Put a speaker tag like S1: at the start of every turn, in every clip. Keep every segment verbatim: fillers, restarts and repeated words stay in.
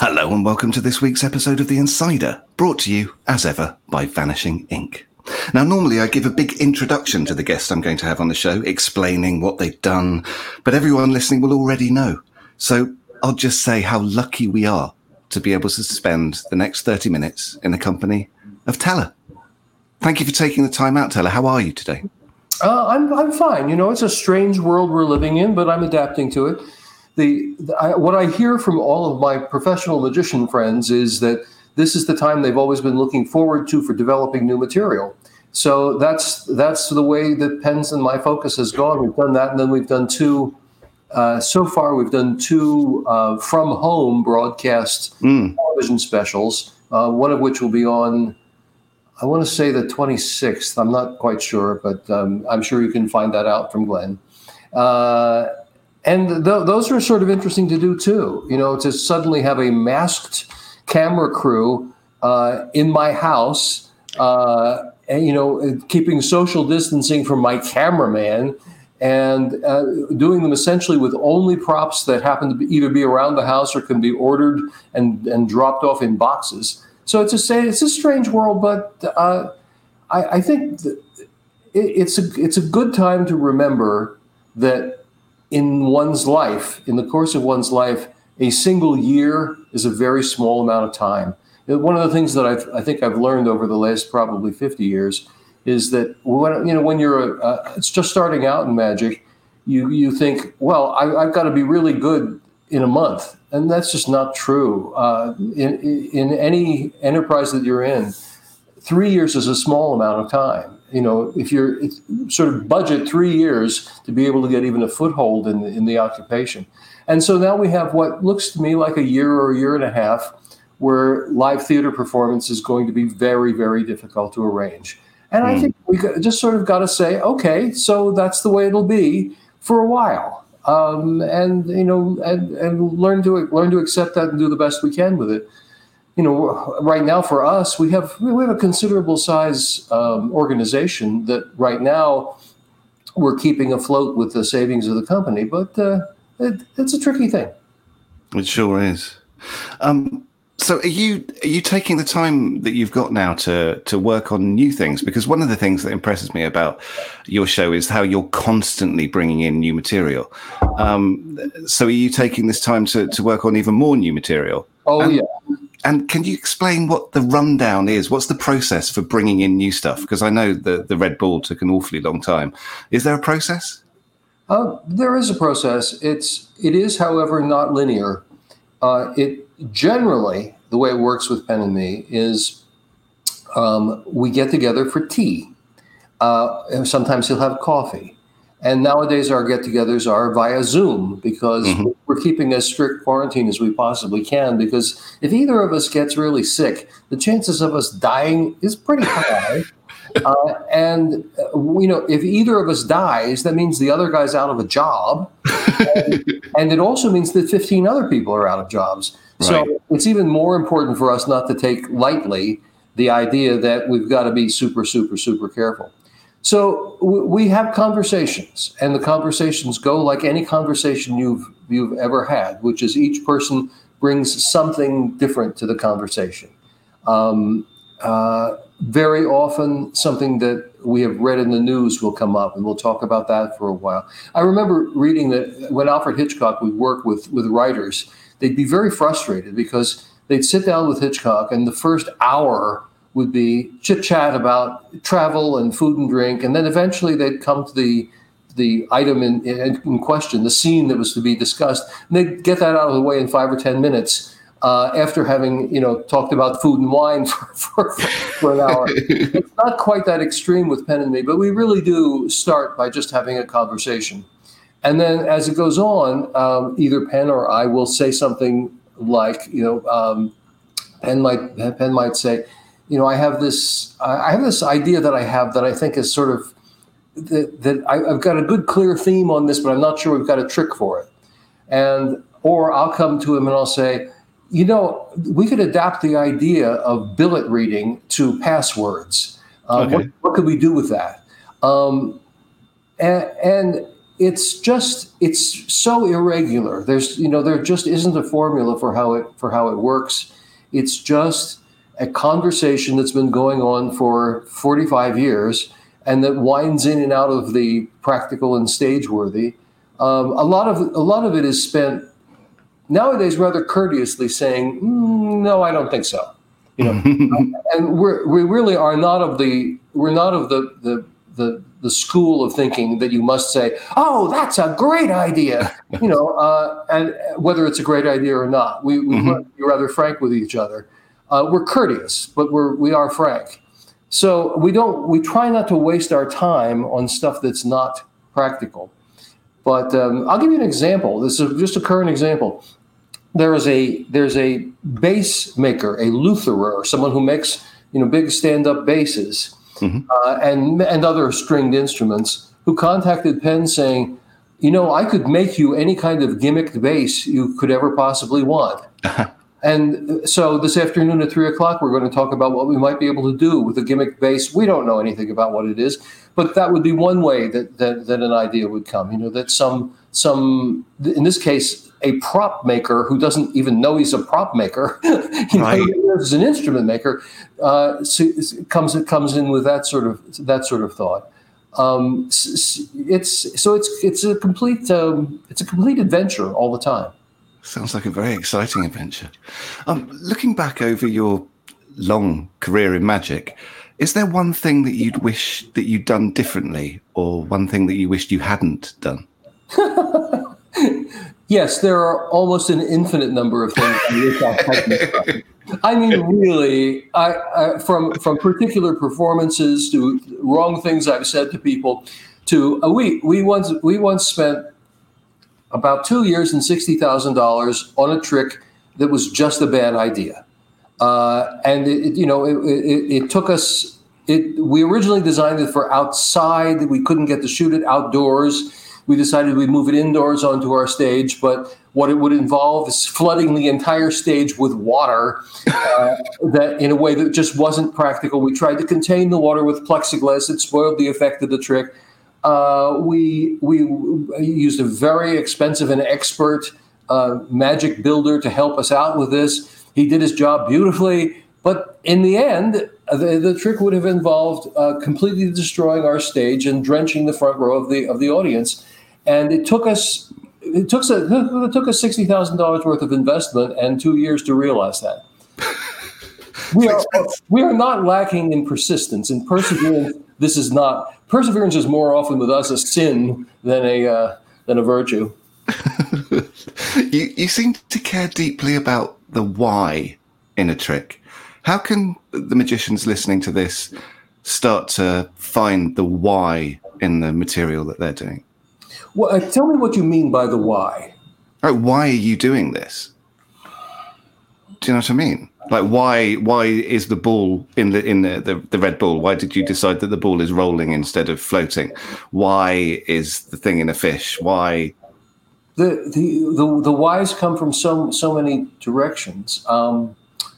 S1: Hello and welcome to this week's episode of The Insider, brought to you, as ever, by Vanishing Ink. Now, normally I give a big introduction to the guest I'm going to have on the show, explaining what they've done, but everyone listening will already know. So I'll just say how lucky we are to be able to spend the next thirty minutes in the company of Teller. Thank you for taking the time out, Teller. How are you today?
S2: Uh, I'm I'm fine. You know, it's a strange world we're living in, but I'm adapting to it. The, the I, what I hear from all of my professional magician friends is that this is the time they've always been looking forward to for developing new material. So that's that's the way that Pens and My Focus has gone. We've done that, and then we've done two. Uh, so far, we've done two uh, from home broadcast mm. television specials. Uh, one of which will be on, I want to say the twenty-sixth. I'm not quite sure, but um, I'm sure you can find that out from Glenn. Uh, And th- those are sort of interesting to do, too, you know, to suddenly have a masked camera crew uh, in my house, uh, and, you know, keeping social distancing from my cameraman and uh, doing them essentially with only props that happen to be either be around the house or can be ordered and, and dropped off in boxes. So it's a, say, it's a strange world, but uh, I, I think it, it's a, it's a good time to remember that in one's life, in the course of one's life, a single year is a very small amount of time. One of the things that I've, I think I've learned over the last probably fifty years is that when you know when you're uh, it's just starting out in magic, you you think, well, I, I've got to be really good in a month, and that's just not true. Uh, in in any enterprise that you're in, three years is a small amount of time. You know, if you're sort of budget three years to be able to get even a foothold in the, in the occupation. And so now we have what looks to me like a year or a year and a half where live theater performance is going to be very, very difficult to arrange. And mm. I think we just sort of got to say, okay, so that's the way it'll be for a while. Um, and, you know, and, and learn to learn to accept that and do the best we can with it. You know, right now for us, we have we have a considerable size um, organization that right now we're keeping afloat with the savings of the company, but uh, it, it's a tricky thing.
S1: It sure is. Um, so, are you are you taking the time that you've got now to to work on new things? Because one of the things that impresses me about your show is how you're constantly bringing in new material. Um, so, are you taking this time to to work on even more new material?
S2: Oh, and, yeah.
S1: And can you explain what the rundown is? What's the process for bringing in new stuff? Because I know the, the Red Bull took an awfully long time. Is there a process?
S2: Uh, there is a process. It's it is, however, not linear. Uh, it generally, the way it works with Pen and Me is um, we get together for tea. Uh, and sometimes he'll have coffee. And nowadays our get-togethers are via Zoom because mm-hmm. we're keeping as strict quarantine as we possibly can, because if either of us gets really sick, the chances of us dying is pretty high. uh, and, uh, you know, if either of us dies, that means the other guy's out of a job. and, and it also means that fifteen other people are out of jobs. Right. So it's even more important for us not to take lightly the idea that we've got to be super, super, super careful. So we have conversations, and the conversations go like any conversation you've you've ever had, which is each person brings something different to the conversation. Um, uh, very often, something that we have read in the news will come up, and we'll talk about that for a while. I remember reading that when Alfred Hitchcock would work with, with writers, they'd be very frustrated because they'd sit down with Hitchcock, and the first hour would be chit-chat about travel and food and drink, and then eventually they'd come to the the item in, in, in question, the scene that was to be discussed, and they'd get that out of the way in five or ten minutes uh, after having, you know, talked about food and wine for, for, for an hour. It's not quite that extreme with Pen and Me, but we really do start by just having a conversation. And then as it goes on, um, either Pen or I will say something like, you know, um, Pen might Pen might say, you know, I have this, I have this idea that I have that I think is sort of, that, that I, I've got a good clear theme on this, but I'm not sure we've got a trick for it. And, or I'll come to him and I'll say, you know, we could adapt the idea of billet reading to passwords. Uh, okay. what, what could we do with that? Um, and, and it's just it's so irregular. There's you know there just isn't a formula for how it for how it works. It's just a conversation that's been going on for forty-five years and that winds in and out of the practical and stage worthy. Um, a lot of a lot of it is spent nowadays rather courteously saying, mm, "No, I don't think so." You know, and we're we really are not of the we're not of the the the the school of thinking that you must say, "Oh, that's a great idea," you know, uh, and whether it's a great idea or not, we we mm-hmm. be rather frank with each other. Uh, we're courteous, but we're we are frank. So we don't we try not to waste our time on stuff that's not practical. But um, I'll give you an example. This is just a current example. There is a there's a bass maker, a lutherer, someone who makes you know big stand-up basses mm-hmm. uh, and and other stringed instruments, who contacted Penn saying, you know, I could make you any kind of gimmicked bass you could ever possibly want. And so this afternoon at three o'clock, we're going to talk about what we might be able to do with a gimmick bass. We don't know anything about what it is, but that would be one way that that, that an idea would come. You know, that some some in this case, a prop maker who doesn't even know he's a prop maker, you
S1: right.
S2: know, as an instrument maker, uh, comes comes in with that sort of that sort of thought. Um, it's so it's it's a complete um, it's a complete adventure all the time.
S1: Sounds like a very exciting adventure. Um, looking back over your long career in magic, is there one thing that you'd wish that you'd done differently, or one thing that you wished you hadn't done?
S2: Yes, there are almost an infinite number of things I wish I hadn't done. I mean, really, I, I, from from particular performances to wrong things I've said to people, to uh, we we once we once spent about two years and sixty thousand dollars on a trick that was just a bad idea, uh, and it, you know it, it, it took us. It we originally designed it for outside. We couldn't get to shoot it outdoors. We decided we'd move it indoors onto our stage, but what it would involve is flooding the entire stage with water uh, that in a way that just wasn't practical. We tried to contain the water with plexiglass. It spoiled the effect of the trick. Uh, we we used a very expensive and expert uh, magic builder to help us out with this. He did his job beautifully, but in the end, the, the trick would have involved uh, completely destroying our stage and drenching the front row of the of the audience. And it took us it took us it took us sixty thousand dollars worth of investment and two years to realize that. We are we are not lacking in persistence and perseverance. This is not perseverance is more often with us a sin than a uh, than a virtue.
S1: you you seem to care deeply about the why in a trick. How can the magicians listening to this start to find the why in the material that they're doing?
S2: Well, uh, tell me what you mean by the why.
S1: Right, why are you doing this? Do you know what I mean? Like, why why is the ball in the in the, the, the red ball? Why did you decide that the ball is rolling instead of floating? Why is the thing in a fish? Why?
S2: The the the, the whys come from so so many directions. Um,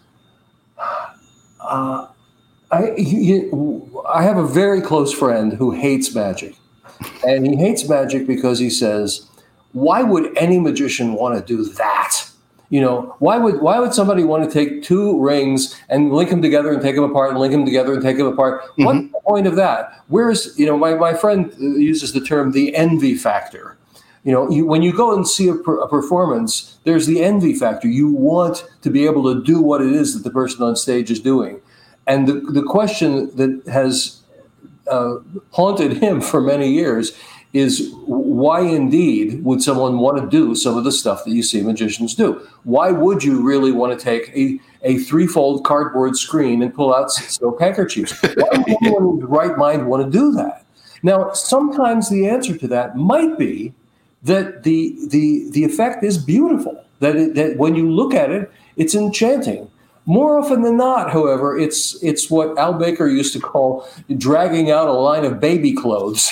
S2: uh, I you, I have a very close friend who hates magic, and he hates magic because he says, "Why would any magician want to do that? You know, why would why would somebody want to take two rings and link them together and take them apart and link them together and take them apart? Mm-hmm. What's the point of that? Where's, you know, my, my friend uses the term the envy factor. You know, you, when you go and see a, per, a performance, there's the envy factor. You want to be able to do what it is that the person on stage is doing. And the, the question that has uh, haunted him for many years is, why indeed would someone want to do some of the stuff that you see magicians do? Why would you really want to take a, a threefold cardboard screen and pull out silk handkerchiefs? Why would anyone in the right mind want to do that? Now, sometimes the answer to that might be that the the the effect is beautiful, that it, that when you look at it, it's enchanting. More often than not, however, it's it's what Al Baker used to call dragging out a line of baby clothes.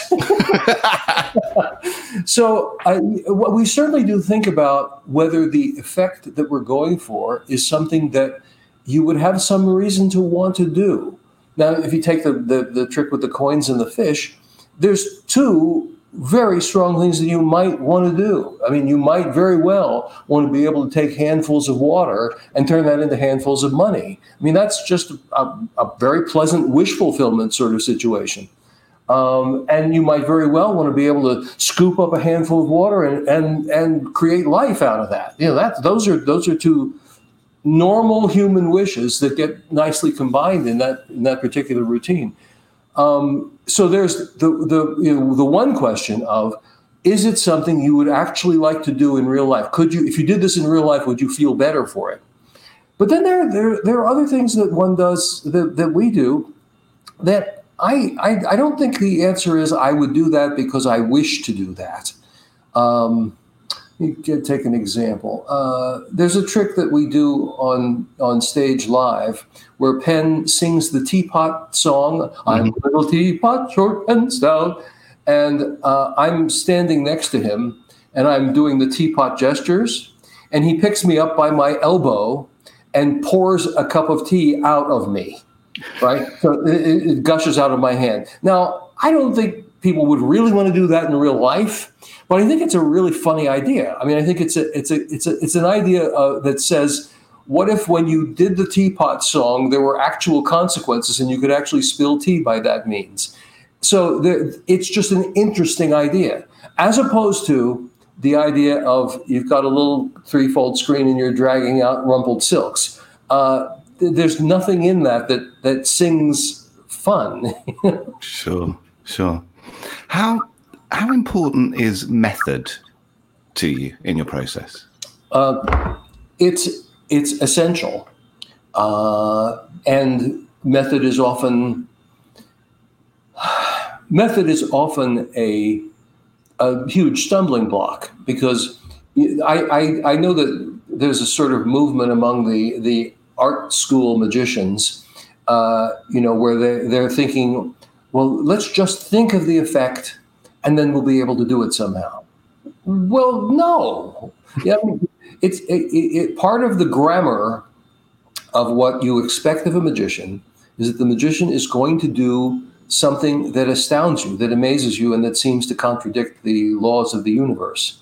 S2: So I, we certainly do think about whether the effect that we're going for is something that you would have some reason to want to do. Now, if you take the, the, the trick with the coins and the fish, there's two very strong things that you might want to do. I mean, you might very well want to be able to take handfuls of water and turn that into handfuls of money. I mean, that's just a, a very pleasant wish fulfillment sort of situation. Um, and you might very well want to be able to scoop up a handful of water and and and create life out of that. You know, that those are those are two normal human wishes that get nicely combined in that in that particular routine. Um, so there's the the you know, the one question of, is it something you would actually like to do in real life? Could you, if you did this in real life, would you feel better for it? But then there there there are other things that one does that, that we do that I, I I don't think the answer is I would do that because I wish to do that. Um, You can take an example. Uh, there's a trick that we do on on stage live where Penn sings the teapot song, mm-hmm. I'm a little teapot, short and stout, and uh, I'm standing next to him, and I'm doing the teapot gestures, and he picks me up by my elbow and pours a cup of tea out of me, right? So it, it gushes out of my hand. Now, I don't think people would really want to do that in real life, but I think it's a really funny idea. I mean, I think it's a it's a it's a it's an idea uh, that says, what if when you did the teapot song, there were actual consequences and you could actually spill tea by that means? So there, it's just an interesting idea, as opposed to the idea of you've got a little threefold screen and you're dragging out rumpled silks. Uh, there's nothing in that that that sings fun.
S1: Sure, sure. How how important is method to you in your process?
S2: Uh, it's it's essential, uh, and method is often method is often a a huge stumbling block, because I I, I know that there's a sort of movement among the the art school magicians, uh, you know, where they they're thinking, well, let's just think of the effect, and then we'll be able to do it somehow. Well, no. Yeah, I mean, it's it, it, part of the grammar of what you expect of a magician is that the magician is going to do something that astounds you, that amazes you, and that seems to contradict the laws of the universe.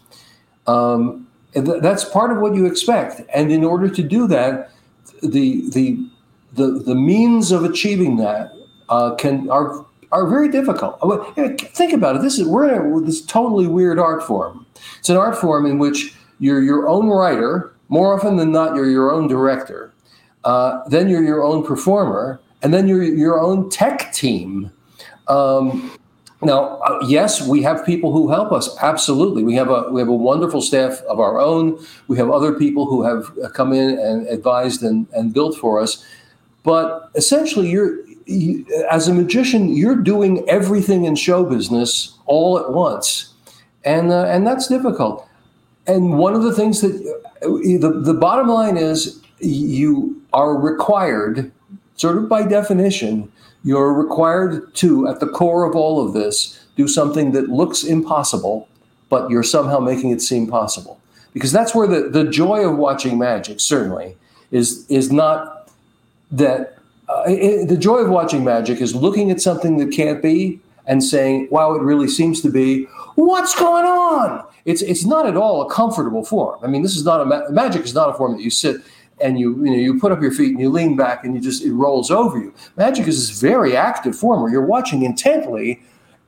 S2: Um, and th- that's part of what you expect. And in order to do that, the the the the means of achieving that uh, can are are very difficult. Think about it. This is we're in a, this totally weird art form. It's an art form in which you're your own writer. More often than not, you're your own director. Uh, then you're your own performer, and then you're your own tech team. Um, now, uh, yes, we have people who help us. Absolutely, we have a we have a wonderful staff of our own. We have other people who have come in and advised and, and built for us. But essentially, you're you, as a magician, you're doing everything in show business all at once, and uh, and that's difficult. And one of the things that uh, the the bottom line is, you are required, sort of by definition, you're required to, at the core of all of this, do something that looks impossible, but you're somehow making it seem possible. Because that's where the, the joy of watching magic, certainly, is is not that uh, it, the joy of watching magic is looking at something that can't be and saying, wow, it really seems to be. What's going on? It's it's not at all a comfortable form. I mean, this is not a ma- magic is not a form that you sit and you you know you put up your feet and you lean back and you just it rolls over you. Magic is this very active form where you're watching intently,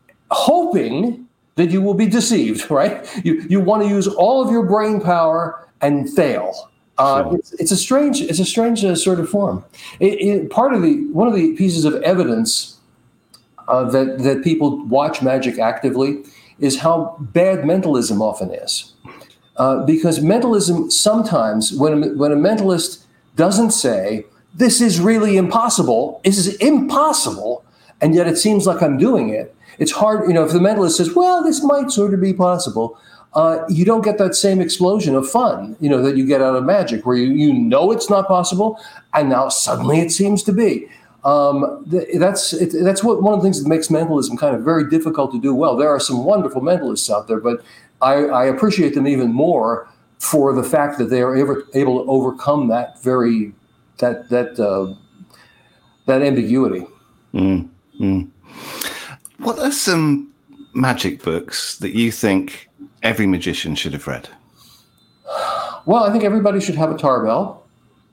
S2: hoping that you will be deceived. Right? You you want to use all of your brain power and fail. Uh, sure. it's, it's a strange it's a strange uh, sort of form. It, it, part of the one of the pieces of evidence uh, that that people watch magic actively is how bad mentalism often is. Uh, because mentalism sometimes, when a, when a mentalist doesn't say, this is really impossible, this is impossible, and yet it seems like I'm doing it, it's hard, you know, if the mentalist says, well, this might sort of be possible, uh, you don't get that same explosion of fun, you know, that you get out of magic, where you, you know it's not possible, and now suddenly it seems to be. Um, that's it, that's what one of the things that makes mentalism kind of very difficult to do well. There are some wonderful mentalists out there, but I, I appreciate them even more for the fact that they are able, able to overcome that very that that uh, that ambiguity.
S1: Mm, mm. What are some magic books that you think every magician should have read?
S2: Well, I think everybody should have a Tarbell.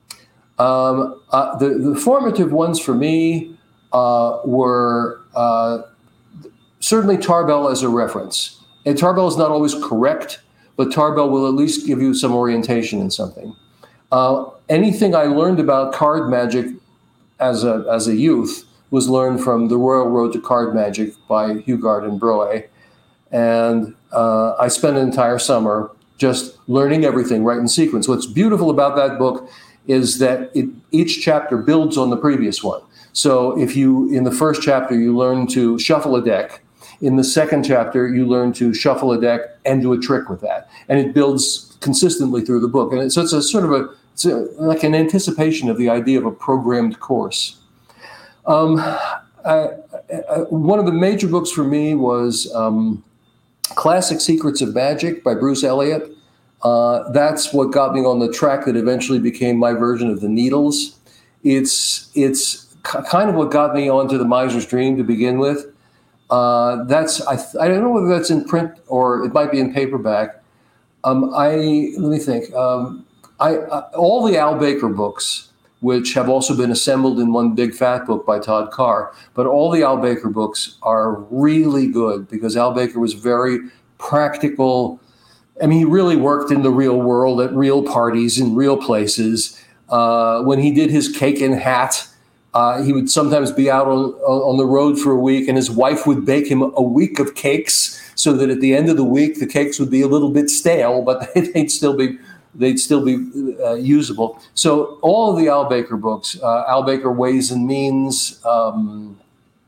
S2: Um, uh, the, the formative ones for me uh, were uh, certainly Tarbell as a reference. And Tarbell is not always correct, but Tarbell will at least give you some orientation in something. Uh, anything I learned about card magic as a as a youth was learned from The Royal Road to Card Magic by Hugard and Broe. And uh, I spent an entire summer just learning everything right in sequence. What's beautiful about that book is that it, each chapter builds on the previous one. So if you, in the first chapter, you learn to shuffle a deck, in the second chapter, you learn to shuffle a deck and do a trick with that. And it builds consistently through the book. And it, so it's a sort of a, it's a, like an anticipation of the idea of a programmed course. Um, I, I, one of the major books for me was um, Classic Secrets of Magic by Bruce Elliott. Uh, that's what got me on the track that eventually became my version of the Needles. It's it's k- kind of what got me onto the Miser's Dream to begin with. Uh, that's I, I don't know whether that's in print or it might be in paperback. Um, I let me think. Um, I, I all the Al Baker books, which have also been assembled in one big fat book by Todd Carr. But all the Al Baker books are really good because Al Baker was very practical. I mean, he really worked in the real world at real parties in real places. Uh, when he did his cake and hat, uh, he would sometimes be out on, on the road for a week, and his wife would bake him a week of cakes so that at the end of the week, the cakes would be a little bit stale, but they'd still be they'd still be uh, usable. So all of the Al Baker books, uh, Al Baker Ways and Means, um,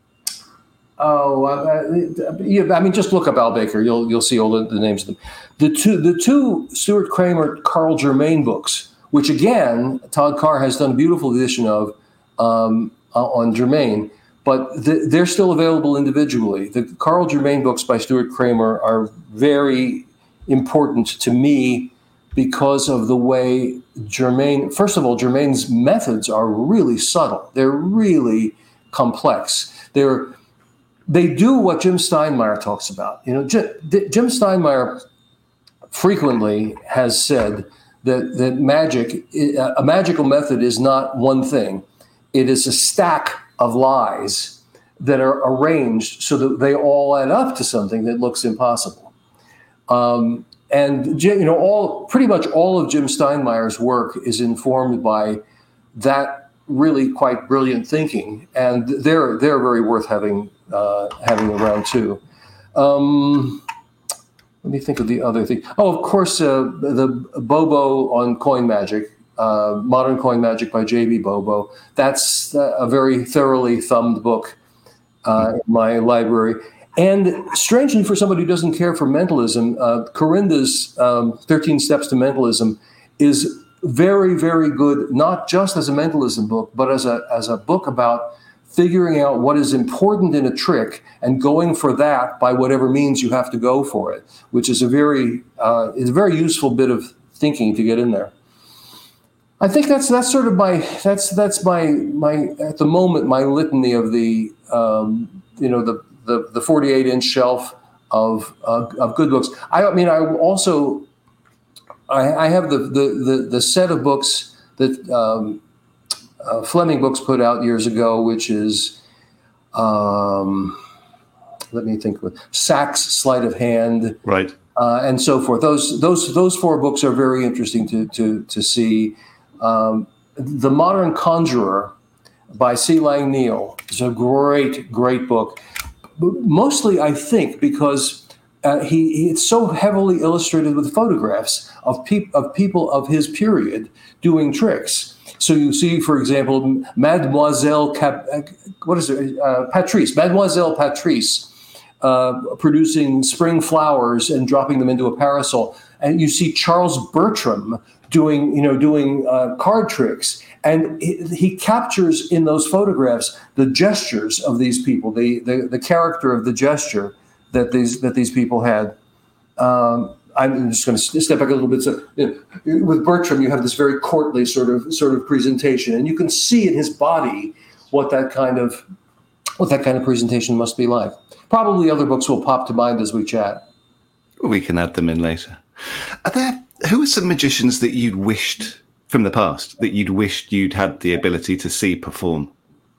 S2: oh, uh, yeah, I mean, just look up Al Baker. You'll you'll see all the, the names of them. The two the two Stuart Kramer, Carl Germain books, which again, Todd Carr has done a beautiful edition of um, on Germain, but the, they're still available individually. The Carl Germain books by Stuart Kramer are very important to me because of the way Germain, first of all, Germain's methods are really subtle. They're really complex. They're, they do what Jim Steinmeyer talks about. You know, Jim, Jim Steinmeyer frequently has said that, that magic, a magical method is not one thing. It is a stack of lies that are arranged so that they all add up to something that looks impossible. Um, And, you know, all pretty much all of Jim Steinmeyer's work is informed by that really quite brilliant thinking, and they're they're very worth having uh, having around too. Um, let me think of the other thing. Oh, of course, uh, the Bobo on coin magic, uh, Modern Coin Magic by J B Bobo. That's a very thoroughly thumbed book uh, in my library. And strangely, for somebody who doesn't care for mentalism, uh, Corinda's um, thirteen Steps to Mentalism is very, very good, not just as a mentalism book, but as a as a book about figuring out what is important in a trick and going for that by whatever means you have to go for it, which is a very uh, is a very useful bit of thinking to get in there. I think that's that's sort of my that's that's my my at the moment my litany of the um, you know the. The, the forty-eight inch shelf of uh, of good books. I mean, I also I, I have the, the the the set of books that um, uh, Fleming Books put out years ago, which is um, let me think of it, Sachs Sleight of Hand,
S1: right,
S2: uh, and so forth. Those those those four books are very interesting to to to see. Um, the Modern Conjurer by C. Lang Neil is a great great book. Mostly, I think, because uh, he, he it's so heavily illustrated with photographs of, peop- of people of his period doing tricks. So you see, for example, Mademoiselle Cap- what is it? Uh, Patrice, Mademoiselle Patrice, uh, producing spring flowers and dropping them into a parasol, and you see Charles Bertram doing, you know, doing uh, card tricks. And he, he captures in those photographs the gestures of these people, the, the, the character of the gesture that these that these people had. Um, I'm just going to step back a little bit. So, you know, with Bertram, you have this very courtly sort of sort of presentation, and you can see in his body what that kind of what that kind of presentation must be like. probably other books will pop to mind as we chat.
S1: We can add them in later. Are there, who are some magicians that you'd wished from the past, that you'd wished you'd had the ability to see perform?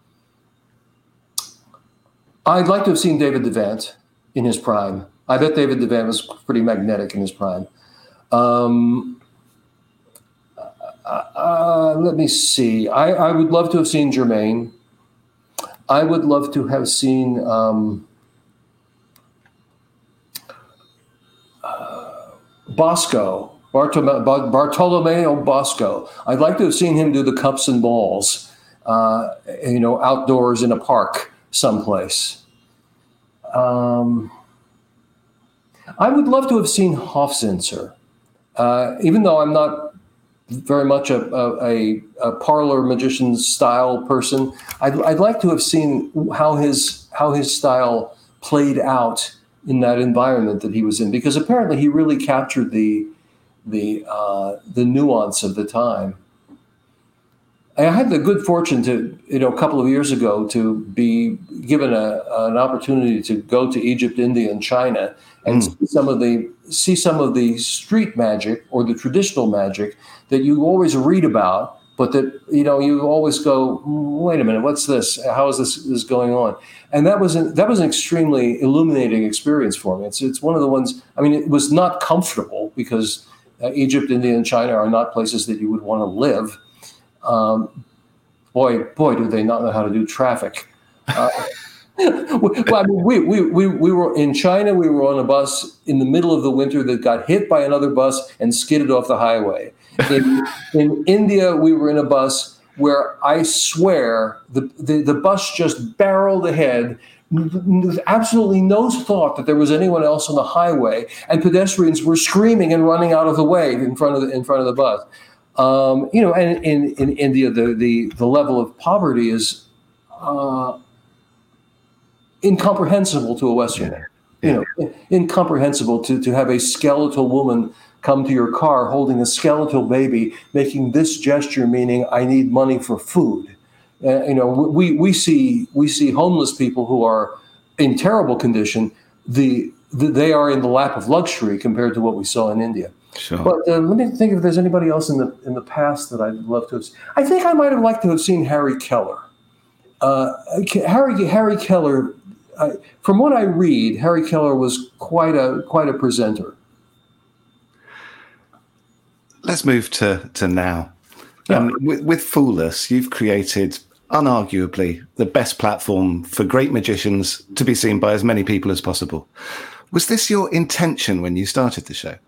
S2: I'd like to have seen David Devant in his prime. I bet David Devant was pretty magnetic in his prime. Um, uh, let me see. I, I would love to have seen Germain. I would love to have seen um, uh, Bosco, Bartolome, Bartolomeo Bosco. I'd like to have seen him do the cups and balls, uh, you know, outdoors in a park someplace. Um, I would love to have seen Hofzinser, uh, even though I'm not very much a, a, a parlor magician style person. I'd, I'd like to have seen how his how his style played out in that environment that he was in, because apparently he really captured the the uh, the nuance of the time. I had the good fortune to, you know, a couple of years ago to be given a, an opportunity to go to Egypt, India, and China and mm. see some of the see some of the street magic or the traditional magic that you always read about, but that, you know, you always go, wait a minute, what's this? How is this, this going on? And that was an, that was an extremely illuminating experience for me. It's it's one of the ones. I mean, it was not comfortable because uh, Egypt, India, and China are not places that you would want to live. Um, boy, boy, do they not know how to do traffic. Uh, well, I mean, we, we, we, we were in China, we were on a bus in the middle of the winter that got hit by another bus and skidded off the highway. In, in India, we were in a bus where I swear the, the, the bus just barreled ahead with absolutely no thought that there was anyone else on the highway, and pedestrians were screaming and running out of the way in front of the, in front of the bus. Um, you know, and in, in India, the, the, the level of poverty is uh, incomprehensible to a Westerner. You know, incomprehensible to, to have a skeletal woman come to your car holding a skeletal baby, making this gesture, meaning I need money for food. Uh, you know, we we see we see homeless people who are in terrible condition. The, the they are in the lap of luxury compared to what we saw in India.
S1: Sure.
S2: But uh, let me think if there's anybody else in the in the past that I'd love to have seen. I think I might have liked to have seen Harry Keller. Uh, Harry Harry Keller, I, from what I read, Harry Keller was quite a quite a presenter.
S1: Let's move to to now.
S2: Yeah.
S1: Um, with, with Fool Us, you've created unarguably the best platform for great magicians to be seen by as many people as possible. Was this your intention when you started the show?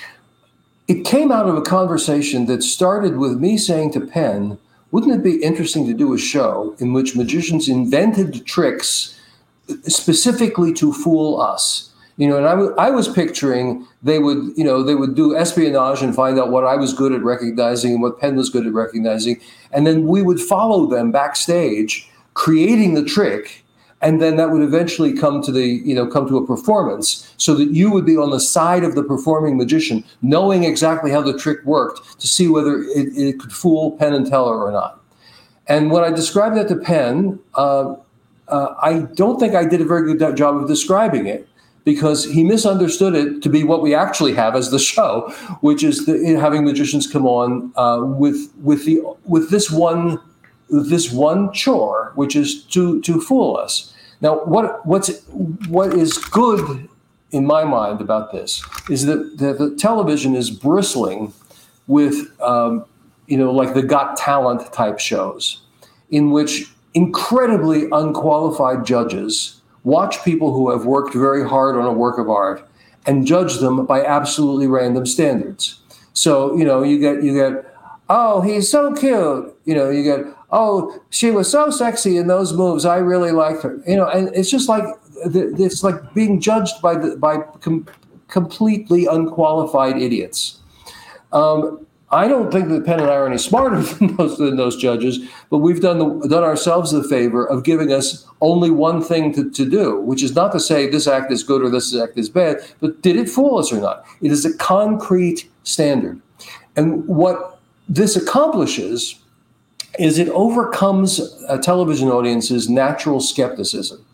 S2: It came out of a conversation that started with me saying to Penn, wouldn't it be interesting to do a show in which magicians invented tricks specifically to fool us? You know, and I, w- I was picturing they would, you know, they would do espionage and find out what I was good at recognizing and what Penn was good at recognizing. And then we would follow them backstage, creating the trick. And then that would eventually come to the, you know, come to a performance so that you would be on the side of the performing magician, knowing exactly how the trick worked to see whether it, it could fool Penn and Teller or not. And when I described that to Penn, uh, uh, I don't think I did a very good job of describing it, because he misunderstood it to be what we actually have as the show, which is the, having magicians come on uh, with with the with this one this one chore, which is to to fool us. Now, what what's what is good in my mind about this is that, that the television is bristling with um, you know, like the Got Talent type shows, in which incredibly unqualified judges watch people who have worked very hard on a work of art and judge them by absolutely random standards. So, you know, you get, you get, oh, he's so cute. You know, you get, oh, she was so sexy in those moves. I really liked her. You know, and it's just like, it's like being judged by the, by com- completely unqualified idiots. Um, I don't think that Penn and I are any smarter than those, than those judges, but we've done the, done ourselves the favor of giving us only one thing to, to do, which is not to say this act is good or this act is bad, but did it fool us or not? It is a concrete standard. And what this accomplishes is it overcomes a television audience's natural skepticism.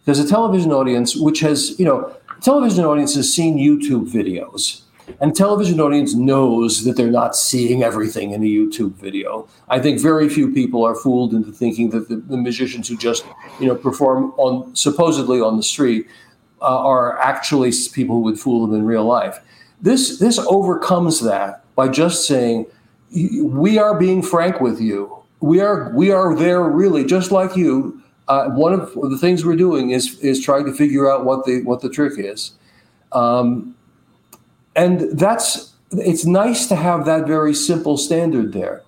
S2: Because a television audience, which has, you know, television audience has seen YouTube videos, and television audience knows that they're not seeing everything in a YouTube video. I think very few people are fooled into thinking that the, the musicians who just, you know, perform on supposedly on the street uh, are actually people who would fool them in real life. This this overcomes that by just saying, we are being frank with you. We are we are there really just like you. Uh, one of the things we're doing is is trying to figure out what the what the trick is. Um, And that's, it's nice to have that very simple standard there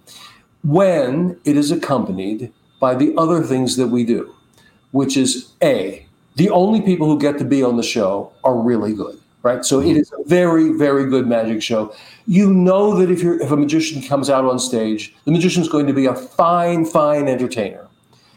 S2: when it is accompanied by the other things that we do, which is A, the only people who get to be on the show are really good, right? So it is a very, very good magic show. You know that if you're, if a magician comes out on stage, the magician's going to be a fine, fine entertainer.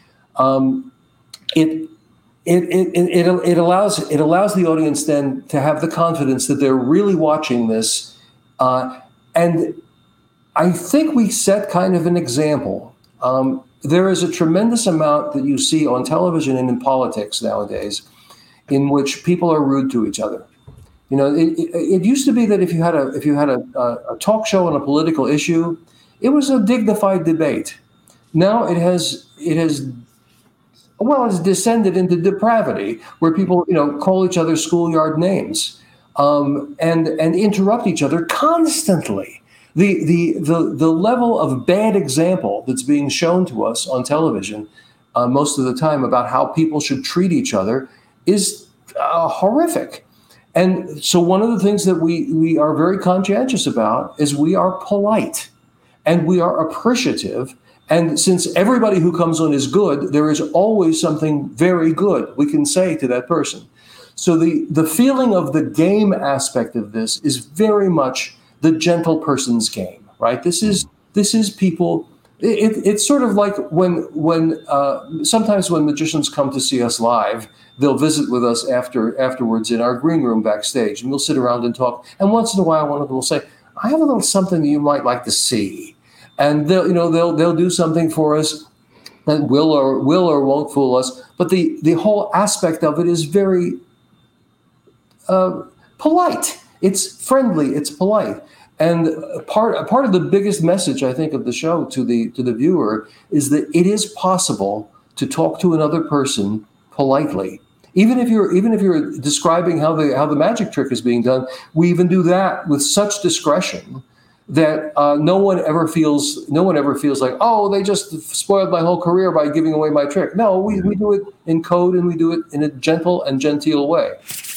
S2: Um, it, It, it it it allows it allows the audience then to have the confidence that they're really watching this, uh, and I think we set kind of an example. Um, there is a tremendous amount that you see on television and in politics nowadays, in which people are rude to each other. You know, it, it, it used to be that if you had a if you had a, a, a talk show on a political issue, it was a dignified debate. Now it has it has. Well, it's descended into depravity, where people, you know, call each other schoolyard names, um, and and interrupt each other constantly. The the the the level of bad example that's being shown to us on television uh, most of the time about how people should treat each other is uh, horrific. And so, one of the things that we we are very conscientious about is we are polite, and we are appreciative. And since everybody who comes on is good, there is always something very good we can say to that person. So the, the feeling of the game aspect of this is very much the gentle person's game, right? This is this is people. It, it's sort of like when when uh, sometimes when magicians come to see us live, they'll visit with us after afterwards in our green room backstage, and we'll sit around and talk. And once in a while, one of them will say, "I have a little something that you might like to see." And they'll, you know, they'll they'll do something for us that will or will or won't fool us. But the, the whole aspect of it is very uh, polite. It's friendly. It's polite. And part part of the biggest message, I think, of the show to the to the viewer is that it is possible to talk to another person politely. Even if you're even if you're describing how the how the magic trick is being done, we even do that with such discretion that uh, no one ever feels no one ever feels like, oh, they just spoiled my whole career by giving away my trick. No, we, we do it in code, and we do it in a gentle and genteel way.